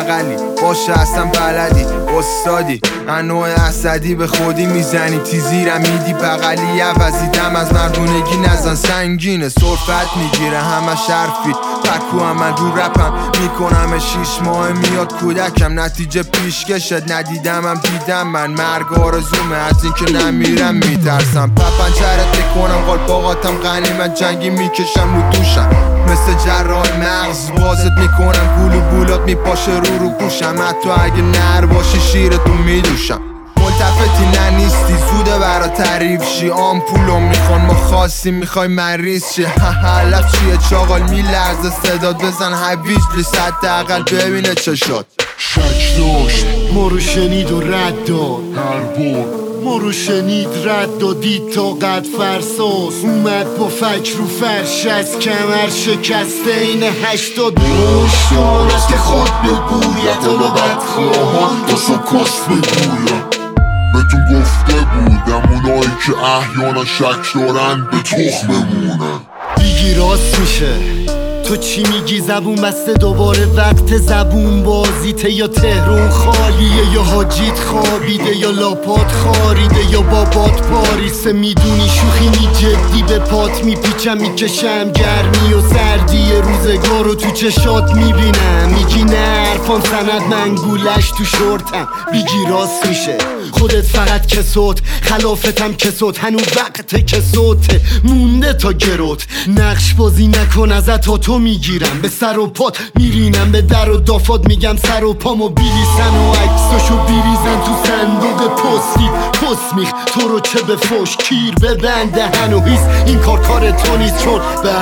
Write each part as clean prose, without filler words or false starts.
بغلی باشه اصلا بلدی استادی انواع اسدی به خودی میزنی تیزیرم میدی بغلی عوضی دم از مردونگی نزن سنگینه صرفت میگیره همه شرفی پکو من رو رپم میکنم 6 ماه میاد کودکم نتیجه پیشکشت ندیدمم دیدم من مرگ آرزومه از این که نمیرم میترسم پنچرت میکنم قالپاقاتم غنیمت جنگی میکشم رو دوشم مثل جراح مغز بازت میکنم گول و بولات میپاشه رو گوشم حتی اگه نر باشی شیرتو میدوشم ملتفتی نه نیستی زوده برا تعریف شی آمپولو میخوان ما خواستیم میخوای مریض شی لف چیه چاقال میلرزه صداد بزن هویجلی حداقل ببینه چشات شک داشت ما رو شنید و رد داد هر بار ما رو شنید رد دادید تا قد فرساس اومد با فکر رو فرش از کمر شکسته این 80 مشتان است که خود بگوید و بدخواهان تا سکست بگوید بهتون گفته بودم اونایی که احیانا شک دارن به تخممونن دیگی راست میشه تو چی میگی زبون بسته دوباره وقت زبون بازیته یا تهرون خالیه یا حاجیت خوابیده یا لاپات خاریده یا بابات پاریسه میدونی شوخی نی جدی به پات میپیچم میکشم گرمی و سردی روزگار رو تو چشات میبینم میگی نه حرفان سند من گولش تو شورتم بیگی راست میشه خودت فقط کسوت خلافتم کسوت هنو وقت کسوته مونده تا گروت نقش بازی نکن ازت تو میگیرم به سر و پات میرینم به در و دافات میگم سر و پامو بیلیسن و عکساشو بیریزن تو صندوق پستی پست میخ تو رو چه به فوش کیر ببند دهن و هیس این کار تو نیست چون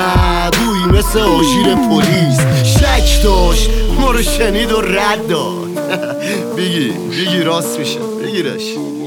ببوی مثل آژیر پلیس شک داشت ما رو شنید و رد داد بگی راست میشه بگیرش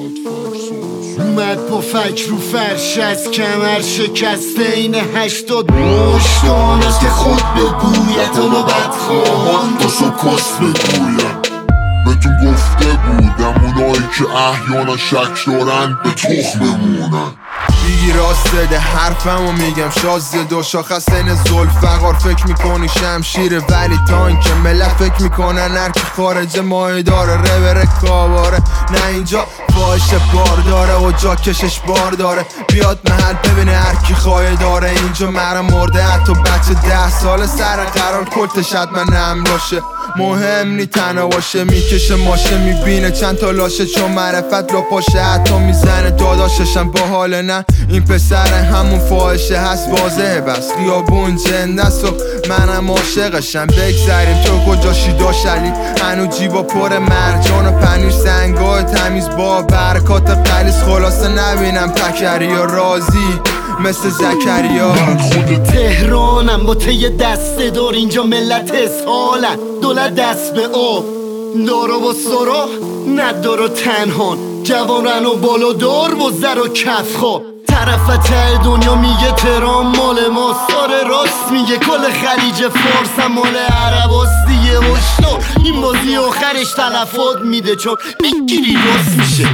اومد با فکر رو فرش از کمر شکسته این 80 مشتان است که خود بگوید و بدخواهان تا سکست بگوید بهتون گفته بودم اونایی که احیانا شک دارن به تخممونن بیگی راست ده حرفمو میگم شازده دو شاخص این زلفقار فکر میکنی شمشیره ولی تانکه ملت فکر میکنن هرکی خارج ماهی داره ربره کاباره نه اینجا فاحش بار داره و جا کشش بار داره بیاد محل ببینه هرکی خواهی داره اینجا مرم مرده حتی بچه 10 سال سر قرار کلتش حتما نم باشه مهم نی تنها باشه میکشه ماشه میبینه چند تا لاشه چون معرفت رو پاشه حتی میزنه داداششم با حال نه این پسر همون فاحشه هست واضحه بس خیابون جندست و منم عاشقشم بگذریم تو کجاشی داشلی هنو جیبا پر مرجان و پنیر سنگای تمیز با برکات قلیس خلاصه نبینم تکری و رازی مثل زکریا من خود تهرانم با ته دسته دار اینجا ملت اسحالن دولت دست به آب دارا با سرا ندار و تنهان جوانن و بالا دار و زر و کف خواب طرف ته دنیا میگه تهران مال ما ساره راست میگه کل خلیج فارس مال عرباست دیگه هشدار این بازی آخرش تلفات میده چون بگیری راست میشه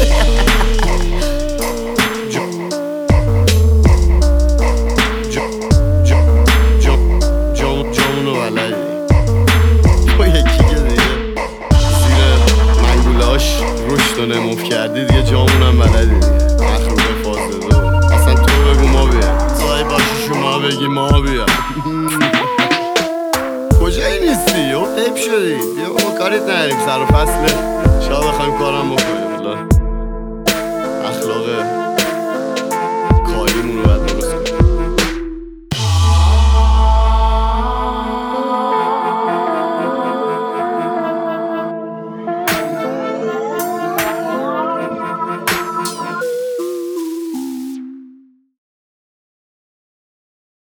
رشد و نموف کردی دیگه جامونم بلدی دیگه مخروب فازه دو اصلا تو بگو ما بیم زای باشی شما بگی ما بیم کجایی نیستی؟ حیب شدی بیا ما کاریت نهاریم سر و فصله شاید بخوایم کارم بکنیم